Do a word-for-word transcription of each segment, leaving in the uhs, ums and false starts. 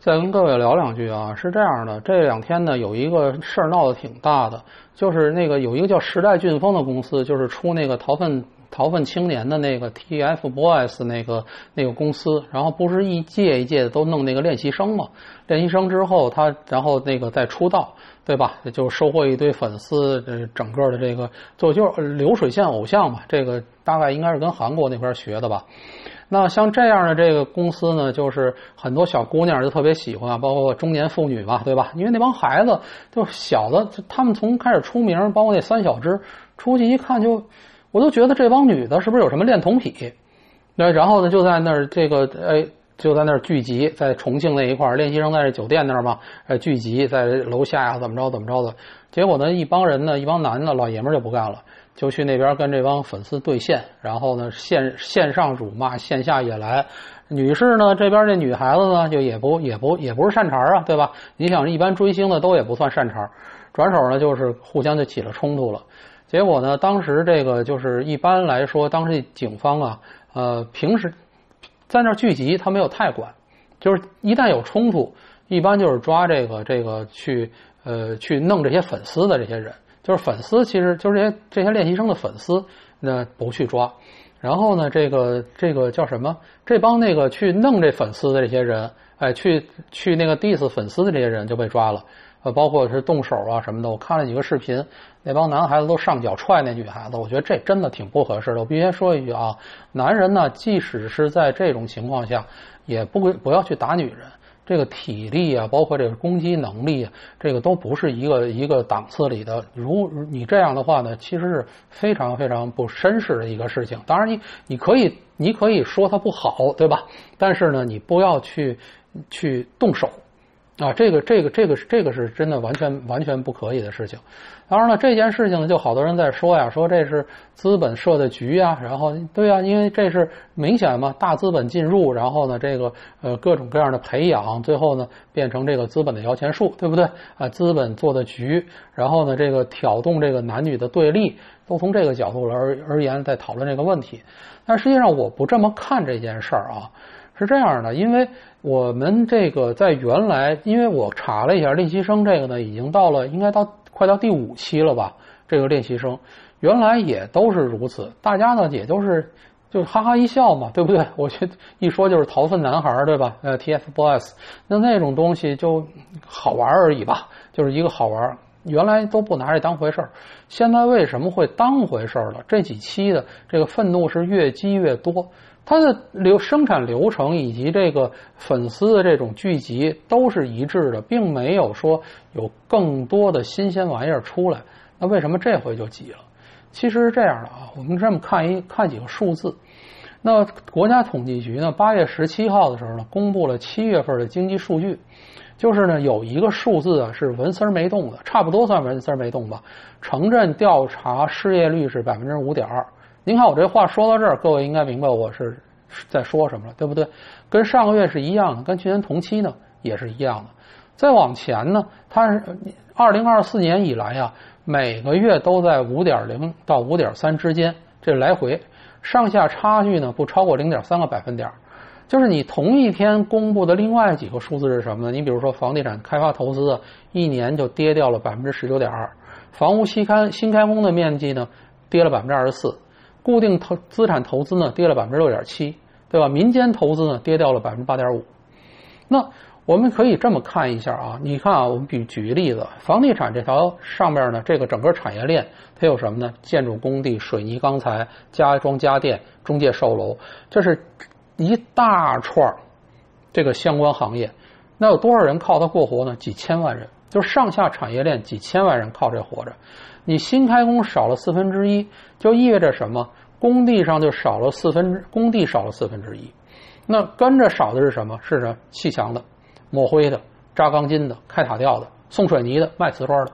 再跟各位聊两句啊，是这样的，这两天呢有一个事儿闹得挺大的，就是那个有一个叫时代俊峰的公司，就是出那个逃粪逃粪青年的那个 T F Boys 那个那个公司，然后不是一届一届的都弄那个练习生嘛，练习生之后他然后那个再出道，对吧？就收获一堆粉丝，这整个的这个就就是流水线偶像嘛，这个大概应该是跟韩国那边学的吧。那像这样的这个公司呢，就是很多小姑娘就特别喜欢，包括中年妇女嘛，对吧？因为那帮孩子就小的，他们从开始出名，包括那三小只出去一看就，我都觉得这帮女的是不是有什么恋童癖？那然后呢，就在那儿这个哎。就在那儿聚集，在重庆那一块儿，练习生在这酒店那儿嘛，呃，聚集在楼下呀，怎么着怎么着的。结果呢，一帮人呢，一帮男的老爷们儿就不干了，就去那边跟这帮粉丝对线，然后呢，线线上辱骂，线下也来。女士呢，这边这女孩子呢，就也不也不也不是善茬啊，对吧？你想，一般追星的都也不算善茬，转手呢就是互相就起了冲突了。结果呢，当时这个就是一般来说，当时警方啊，呃，平时。在那儿聚集，他没有太管，就是一旦有冲突，一般就是抓这个这个去呃去弄这些粉丝的这些人，就是粉丝其实就是这些这些练习生的粉丝，那不去抓，然后呢，这个这个叫什么？这帮那个去弄这粉丝的这些人，哎，去去那个 diss 粉丝的这些人就被抓了。呃，包括是动手啊什么的，我看了几个视频，那帮男孩子都上脚踹那女孩子，我觉得这真的挺不合适的。我必须说一句啊，男人呢，即使是在这种情况下，也不不要去打女人。这个体力啊，包括这个攻击能力啊，这个都不是一个一个档次里的。如你这样的话呢，其实是非常非常不绅士的一个事情。当然你，你你可以你可以说他不好，对吧？但是呢，你不要去去动手。啊，这个这个这个这个是真的完全完全不可以的事情。当然了，这件事情呢，就好多人在说呀，说这是资本设的局啊，然后对啊，因为这是明显嘛，大资本进入，然后呢，这个呃各种各样的培养，最后呢变成这个资本的摇钱树，对不对？啊，资本做的局，然后呢这个挑动这个男女的对立，都从这个角度而而言在讨论这个问题。但实际上我不这么看这件事儿啊。是这样的，因为我们这个在原来，因为我查了一下练习生这个呢，已经到了应该到快到第五期了吧？这个练习生原来也都是如此，大家呢也都是就哈哈一笑嘛，对不对？我觉得一说就是逃粪男孩，对吧？呃 ，T F Boys， 那那种东西就好玩而已吧，就是一个好玩。原来都不拿这当回事儿，现在为什么会当回事儿了？这几期的这个愤怒是越积越多。它的流生产流程以及这个粉丝的这种聚集都是一致的，并没有说有更多的新鲜玩意儿出来。那为什么这回就急了？其实是这样的啊，我们这么看一看几个数字。那国家统计局呢，八月十七号的时候呢，公布了七月份的经济数据，就是呢有一个数字啊是纹丝没动的，差不多算纹丝没动吧。城镇调查失业率是百分之五点二。您看我这话说到这儿，各位应该明白我是在说什么了，对不对？跟上个月是一样的，跟去年同期呢也是一样的。再往前呢，它是二零二四年以来啊，每个月都在五点零到五点三之间，这来回上下差距呢不超过零点三个百分点。就是你同一天公布的另外几个数字是什么呢？你比如说房地产开发投资啊，一年就跌掉了百分之十九点二，房屋新开新开工的面积呢跌了百分之二十四。固定投资产投资呢跌了百分之六点七，对吧？民间投资呢跌掉了百分之八点五。那我们可以这么看一下啊，你看啊，我们比举个例子，房地产这条上面呢，这个整个产业链它有什么呢？建筑工地、水泥钢材、家装家电、中介售楼，这是一大串这个相关行业。那有多少人靠它过活呢？几千万人，就是上下产业链几千万人靠这活着。你新开工少了四分之一，就意味着什么？工地上就少了四分之，工地少了四分之一。那跟着少的是什么？是什么？砌墙的、抹灰的、扎钢筋的、开塔吊的、送水泥的、卖瓷砖的。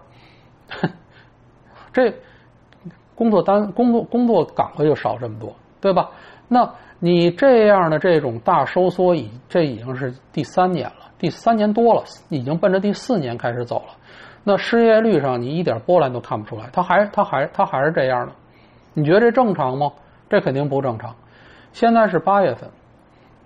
这工作单、工作工作岗位就少这么多，对吧？那你这样的这种大收缩，已这已经是第三年了，第三年多了，已经奔着第四年开始走了。那失业率上你一点波澜都看不出来，它还它还它还是这样的，你觉得这正常吗？这肯定不正常。现在是八月份，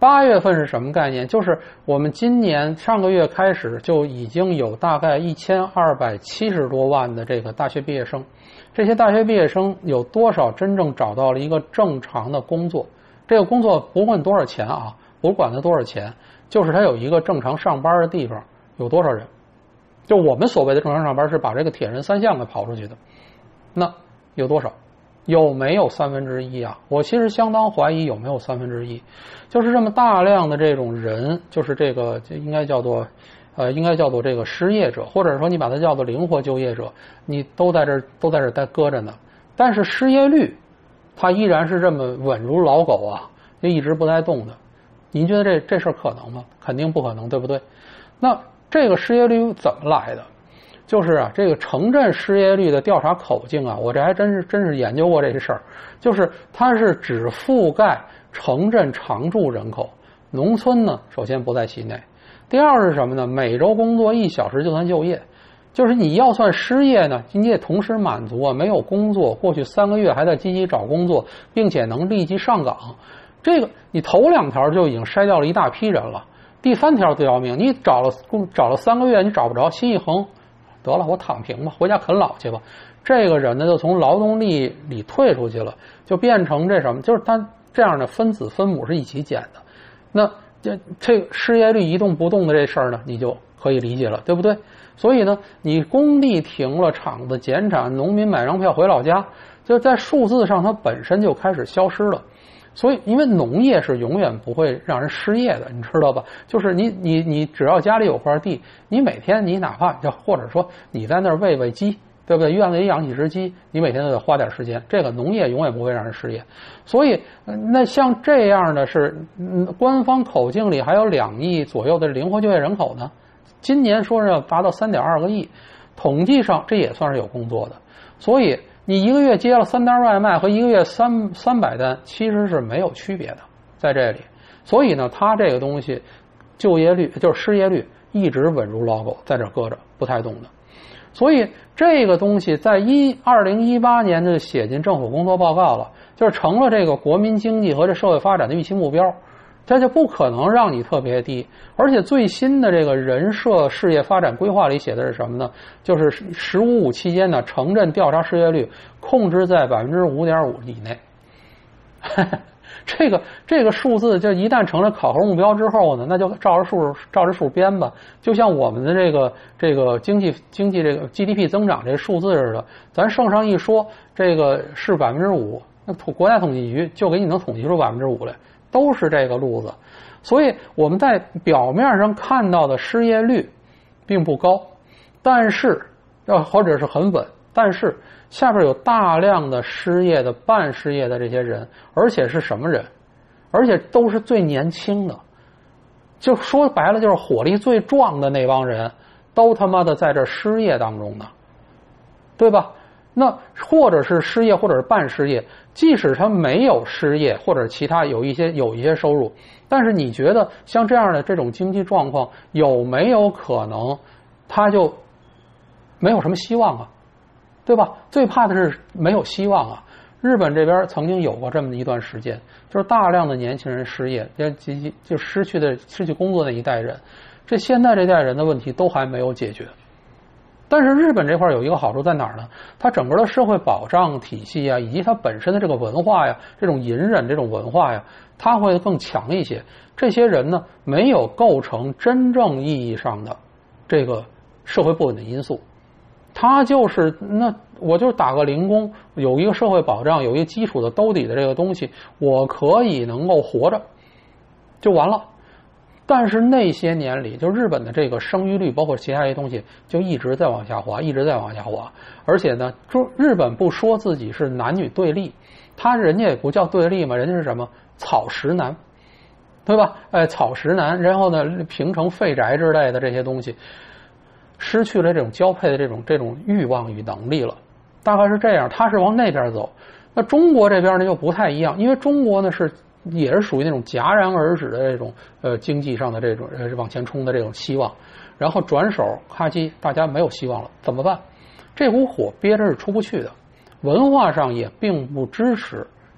八月份是什么概念？就是我们今年上个月开始就已经有大概一千二百七十多万的这个大学毕业生，这些大学毕业生有多少真正找到了一个正常的工作？这个工作不问多少钱啊，不管他多少钱，就是他有一个正常上班的地方，有多少人？就我们所谓的正常上班是把这个铁人三项给跑出去的，那有多少？有没有三分之一啊？我其实相当怀疑有没有三分之一。就是这么大量的这种人，就是这个就应该叫做呃应该叫做这个失业者，或者说你把它叫做灵活就业者，你都在这都在这待搁着呢。但是失业率它依然是这么稳如老狗啊，就一直不带动的。您觉得这这事儿可能吗？肯定不可能，对不对？那这个失业率怎么来的？就是啊，这个城镇失业率的调查口径啊，我这还真是真是研究过这个事儿。就是它是只覆盖城镇常住人口，农村呢首先不在其内。第二是什么呢？每周工作一小时就算就业，就是你要算失业呢，你也同时满足啊没有工作，过去三个月还在积极找工作，并且能立即上岗。这个你头两条就已经筛掉了一大批人了。第三条最要命，你找了找了三个月，你找不着，心一横，得了，我躺平吧，回家啃老去吧。这个人呢，就从劳动力里退出去了，就变成这什么？就是他这样的分子分母是一起减的。那这这失业率一动不动的这事儿呢，你就可以理解了，对不对？所以呢，你工地停了，厂子减产，农民买张票回老家，就在数字上它本身就开始消失了。所以，因为农业是永远不会让人失业的，你知道吧？就是你你你只要家里有块地，你每天你哪怕就或者说你在那儿喂喂鸡，对不对？院子里养几只鸡，你每天都得花点时间。这个农业永远不会让人失业。所以，那像这样的是，嗯，官方口径里还有两亿左右的灵活就业人口呢。今年说是要达到三点二个亿，统计上这也算是有工作的。所以。你一个月接了三单外卖和一个月三三百单其实是没有区别的，在这里。所以呢，它这个东西就业率就是失业率一直稳如老狗，在这搁着不太动的。所以这个东西在一二零一八年就写进政府工作报告了，就是成了这个国民经济和这社会发展的预期目标。它就不可能让你特别低，而且最新的这个人社事业发展规划里写的是什么呢？就是“十五五”期间呢，城镇调查失业率控制在百分之五点五以内。这个这个数字，就一旦成了考核目标之后呢，那就照着数照着数编吧。就像我们的这个这个经济经济这个 G D P 增长这个数字似的，咱圣上一说这个是百分之五，那国家统计局就给你能统计出百分之五来。都是这个路子，所以我们在表面上看到的失业率并不高，但是呃或者是很稳，但是下边有大量的失业的半失业的这些人，而且是什么人？而且都是最年轻的，就说白了就是火力最壮的那帮人，都他妈的在这失业当中呢，对吧？那或者是失业，或者是半失业，即使他没有失业，或者其他有一些有一些收入，但是你觉得像这样的这种经济状况，有没有可能他就没有什么希望啊？对吧？最怕的是没有希望啊！日本这边曾经有过这么一段时间，就是大量的年轻人失业，就就失去的失去工作的一代人，这现在这代人的问题都还没有解决。但是日本这块有一个好处在哪儿呢？它整个的社会保障体系啊，以及它本身的这个文化呀，这种隐忍这种文化呀，它会更强一些。这些人呢，没有构成真正意义上的这个社会不稳的因素。他就是那我就打个零工，有一个社会保障，有一个基础的兜底的这个东西，我可以能够活着，就完了。但是那些年里，就日本的这个生育率，包括其他一些东西，就一直在往下滑，一直在往下滑。而且呢，就日本不说自己是男女对立，他人家也不叫对立嘛，人家是什么草食男，对吧？哎，草食男，然后呢，平成废宅之类的这些东西，失去了这种交配的这种这种欲望与能力了，大概是这样。他是往那边走，那中国这边呢又不太一样，因为中国呢是。也是属于那种戛然而止的这种呃经济上的这种呃往前冲的这种希望，然后转手咔叽大家没有希望了，怎么办？这股火憋着是出不去的，文化上也并不支持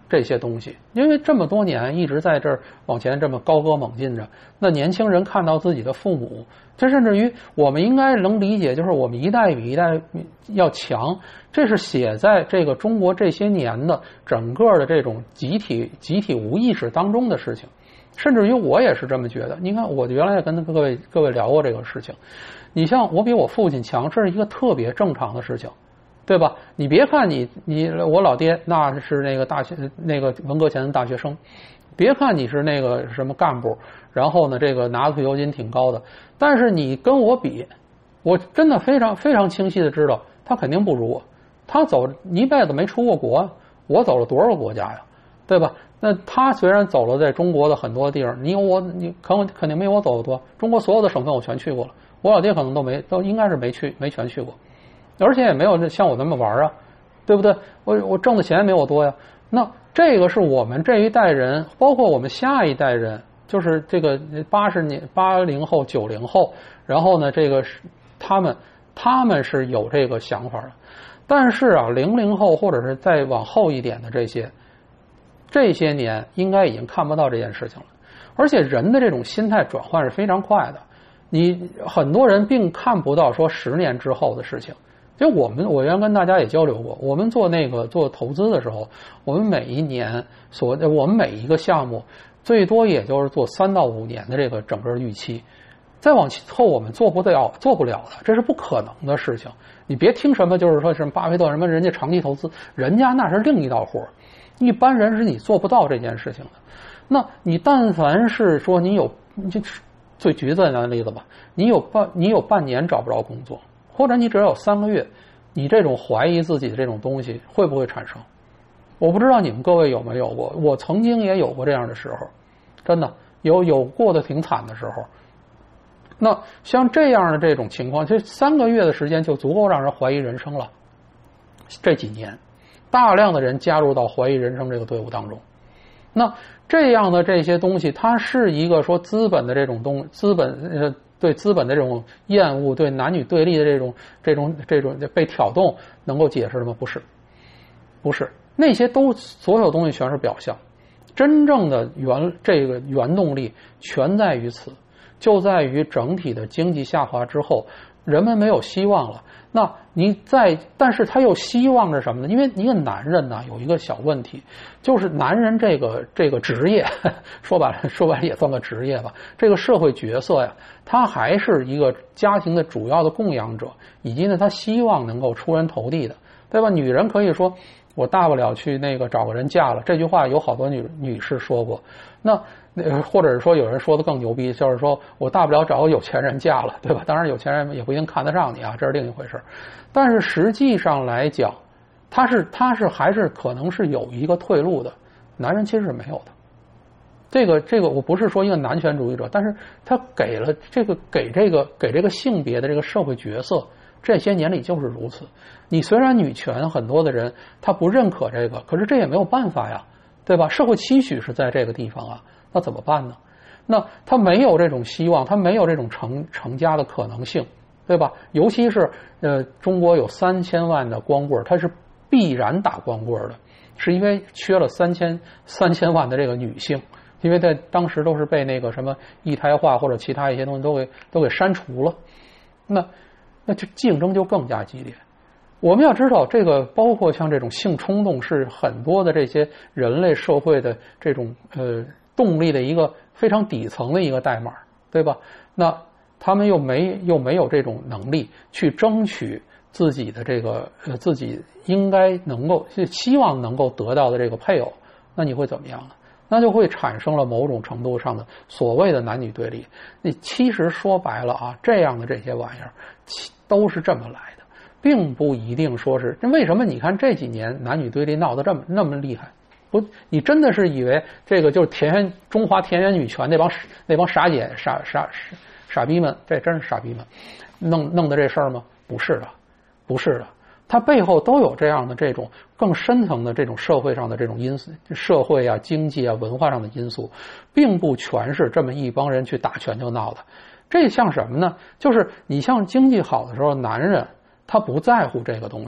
这些东西，因为这么多年一直在这儿往前这么高歌猛进着，那年轻人看到自己的父母，这甚至于我们应该能理解，就是我们一代比一代要强，这是写在这个中国这些年的整个的这种集体集体无意识当中的事情。甚至于我也是这么觉得。你看，我原来也跟各位各位聊过这个事情。你像我比我父亲强，这是一个特别正常的事情，对吧？你别看你你我老爹那是那个大学那个文革前的大学生，别看你是那个什么干部，然后呢这个拿的退休金挺高的，但是你跟我比，我真的非常非常清晰的知道他肯定不如我。他走一辈子没出过国，我走了多少个国家呀，对吧？那他虽然走了在中国的很多地方，你有我你肯肯定没有我走的多，中国所有的省份我全去过了，我老爹可能都没都应该是没去没全去过，而且也没有像我那么玩啊，对不对？我我挣的钱也没我多呀。那这个是我们这一代人，包括我们下一代人，就是这个八十年八零后九零后，然后呢这个是他们他们是有这个想法的，但是啊零零后或者是再往后一点的这些。这些年应该已经看不到这件事情了，而且人的这种心态转换是非常快的。你很多人并看不到说十年之后的事情。就我们我原跟大家也交流过，我们做那个做投资的时候，我们每一年所我们每一个项目最多也就是做三到五年的这个整个预期，再往后我们做不了做不了的，这是不可能的事情。你别听什么就是说什么巴菲特什么人家长期投资，人家那是另一道活。一般人是你做不到这件事情的。那你但凡是说你有，就最举最简单的例子吧，你有半你有半年找不着工作，或者你只要有三个月，你这种怀疑自己的这种东西会不会产生？我不知道你们各位有没有过，我曾经也有过这样的时候，真的有有过的挺惨的时候。那像这样的这种情况，这三个月的时间就足够让人怀疑人生了。这几年大量的人加入到怀疑人生这个队伍当中，那这样的这些东西，它是一个说资本的这种东资本呃对资本的这种厌恶，对男女对立的这种这种这种被挑动能够解释的吗？不是，不是，那些都所有东西全是表象，真正的原这个原动力全在于此，就在于整体的经济下滑之后，人们没有希望了。那你在，但是他又希望着什么呢？因为一个男人呢有一个小问题，就是男人这个这个职业，说白了说白了也算个职业吧。这个社会角色呀，他还是一个家庭的主要的供养者，以及呢他希望能够出人头地的，对吧？女人可以说我大不了去那个找个人嫁了，这句话有好多女女士说过。那或者是说有人说的更牛逼，就是说我大不了找个有钱人嫁了，对吧？当然有钱人也不一定看得上你啊，这是另一回事。但是实际上来讲，他是他是还是可能是有一个退路的，男人其实是没有的。这个这个我不是说一个男权主义者，但是他给了这个给这个给这个性别的这个社会角色，这些年里就是如此。你虽然女权很多的人他不认可这个，可是这也没有办法呀，对吧？社会期许是在这个地方啊，那怎么办呢？那他没有这种希望，他没有这种成成家的可能性，对吧？尤其是呃，中国有三千万的光棍，他是必然打光棍的，是因为缺了三千三千万的这个女性，因为在当时都是被那个什么一胎化或者其他一些东西都给都给删除了，那那就竞争就更加激烈。我们要知道，这个包括像这种性冲动，是很多的这些人类社会的这种呃动力的一个非常底层的一个代码，对吧？那他们又没又没有这种能力去争取自己的这个呃自己应该能够希望能够得到的这个配偶，那你会怎么样呢？那就会产生了某种程度上的所谓的男女对立。你其实说白了啊，这样的这些玩意儿都是这么来的，并不一定说是为什么你看这几年男女对立闹得这么那么厉害。不，你真的是以为这个就是田园中华田园女权那帮那帮傻姐傻傻傻逼们，这真是傻逼们弄弄的这事儿吗？不是的，不是的，它背后都有这样的这种更深层的这种社会上的这种因素，社会啊、经济啊、文化上的因素，并不全是这么一帮人去打拳就闹的。这像什么呢？就是你像经济好的时候，男人他不在乎这个东西，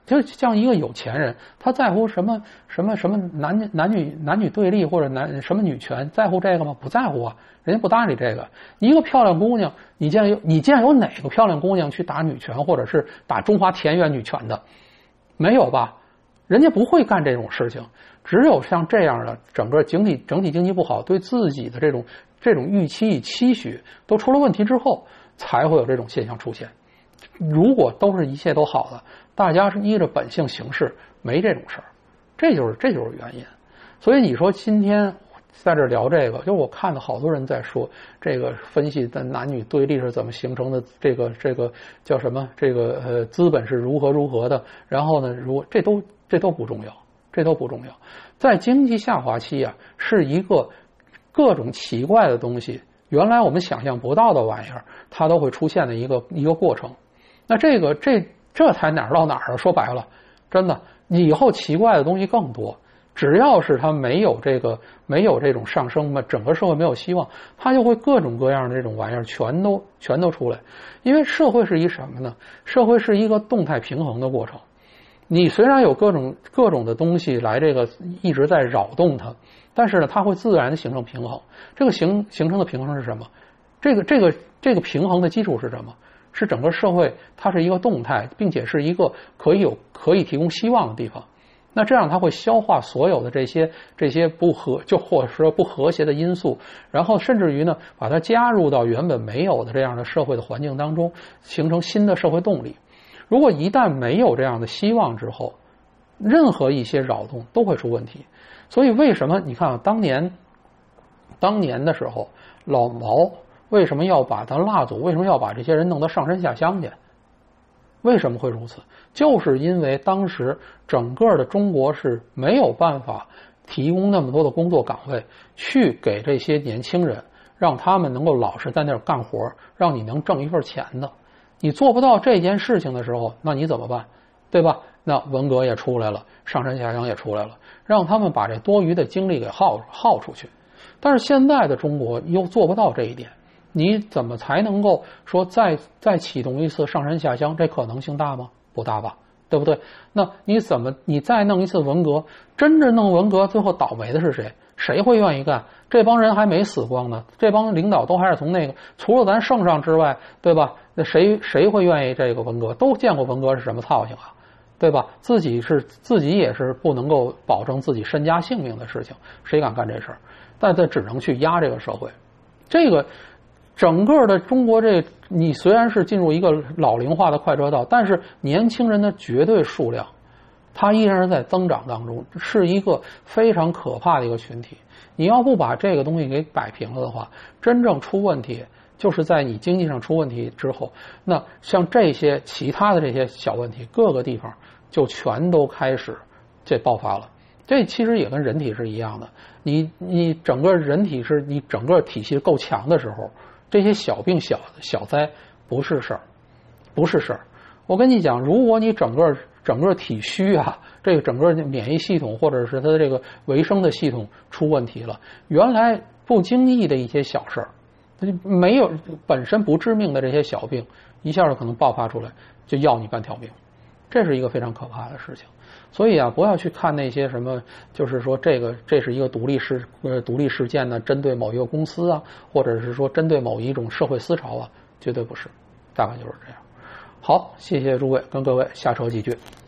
就像一个有钱人，他在乎什么什么什么男男女男女对立或者男什么女权，在乎这个吗？不在乎啊，人家不搭理这个。一个漂亮姑娘，你见有你见有哪个漂亮姑娘去打女权或者是打中华田园女权的？没有吧？人家不会干这种事情。只有像这样的整个整体整体经济不好，对自己的这种这种预期与期许都出了问题之后，才会有这种现象出现。如果都是一切都好的，大家是依着本性行事，没这种事儿，这就是这就是原因。所以你说今天在这聊这个，就我看到好多人在说这个分析的男女对立是怎么形成的，这个这个叫什么？这个呃资本是如何如何的，然后呢，如这都这都不重要，这都不重要。在经济下滑期啊，是一个各种奇怪的东西，原来我们想象不到的玩意儿，它都会出现的一个一个过程。那这个这这才哪儿到哪儿啊？说白了，真的，以后奇怪的东西更多。只要是它没有这个没有这种上升嘛，整个社会没有希望，它就会各种各样的这种玩意儿全都全都出来。因为社会是一什么呢？社会是一个动态平衡的过程。你虽然有各种各种的东西来这个一直在扰动它，但是呢，它会自然的形成平衡。这个形形成的平衡是什么？这个这个这个平衡的基础是什么？是整个社会它是一个动态，并且是一个可以有可以提供希望的地方。那这样它会消化所有的这些这些不和就或者说不和谐的因素，然后甚至于呢，把它加入到原本没有的这样的社会的环境当中，形成新的社会动力。如果一旦没有这样的希望之后，任何一些扰动都会出问题。所以为什么你看啊，当年当年的时候，老毛为什么要把他蜡祖，为什么要把这些人弄到上山下乡去？为什么会如此？就是因为当时整个的中国是没有办法提供那么多的工作岗位去给这些年轻人，让他们能够老实在那儿干活，让你能挣一份钱的。你做不到这件事情的时候，那你怎么办？对吧？那文革也出来了，上山下乡也出来了，让他们把这多余的精力给耗耗出去。但是现在的中国又做不到这一点。你怎么才能够说再再启动一次上山下乡？这可能性大吗？不大吧，对不对？那你怎么你再弄一次文革？真正弄文革，最后倒霉的是谁？谁会愿意干？这帮人还没死光呢，这帮领导都还是从那个除了咱圣上之外，对吧？那谁谁会愿意这个文革？都见过文革是什么操性啊，对吧？自己是自己也是不能够保证自己身家性命的事情，谁敢干这事儿？但他只能去压这个社会，这个。整个的中国这，你虽然是进入一个老龄化的快车道，但是年轻人的绝对数量，它依然是在增长当中，是一个非常可怕的一个群体。你要不把这个东西给摆平了的话，真正出问题就是在你经济上出问题之后，那像这些其他的这些小问题，各个地方就全都开始这爆发了。这其实也跟人体是一样的，你你整个人体是你整个体系够强的时候。这些小病小小灾不是事儿，不是事儿。我跟你讲，如果你整个整个体虚啊，这个整个免疫系统或者是它的这个维生的系统出问题了，原来不经意的一些小事儿，没有本身不致命的这些小病，一下就可能爆发出来，就要你半条命。这是一个非常可怕的事情。所以啊，不要去看那些什么，就是说这个这是一个独立事呃独立事件呢，针对某一个公司啊，或者是说针对某一种社会思潮啊，绝对不是，大概就是这样。好，谢谢诸位，跟各位下车几句。